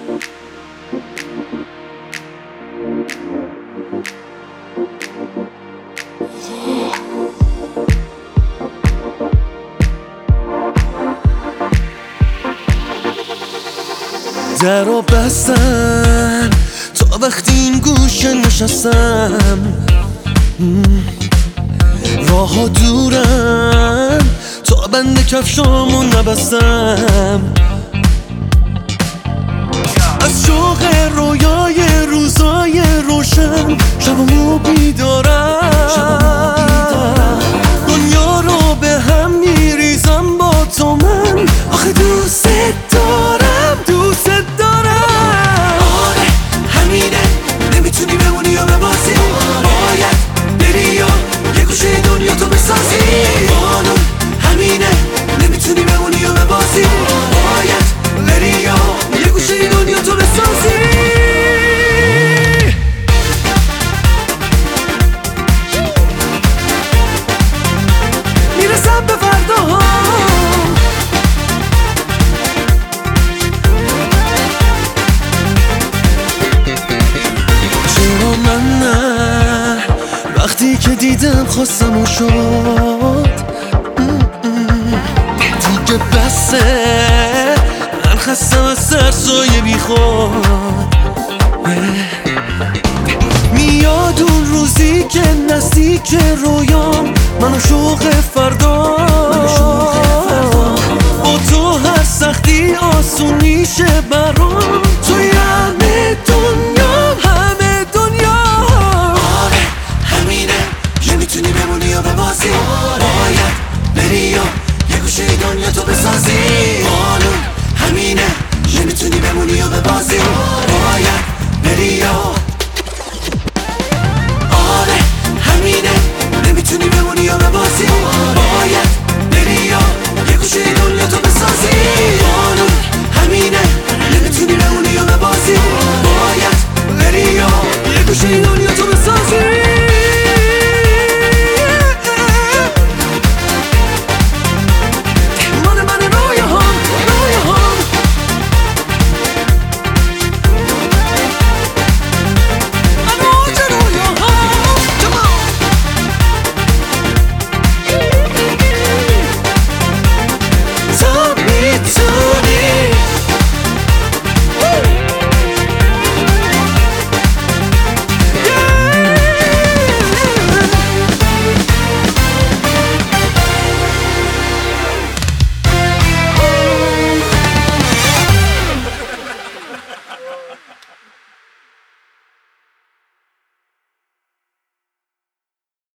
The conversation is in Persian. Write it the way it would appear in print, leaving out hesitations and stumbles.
درو بستن تا وقتی این گوشه نشستم، راه‌ها دورن تا بند کفشامو نبستم. از شوق رویای روزای روشن شبمو بیدارم، دنیا رو به هم میریزم با تو من. آخه دوست دارم، دوست دارم. آره همینه، نمیتونی بمونی یا ببازی. باید بری یا یه گوشه دنیا تو بسازی. قانون همینه، نمیتونی بمونی یا ببازی. باید بری یا یه گوشه دنیا تو بسازی. میرسم به فرداها، چرا من نه؟ وقتی که دیدم خواستم و شد دیگه بسه. من خستم از سرسایه بی خود. میاد اون روزی که نزدیک رویام، من و شوق فردا. با تو هر سختی آسون میشه برام.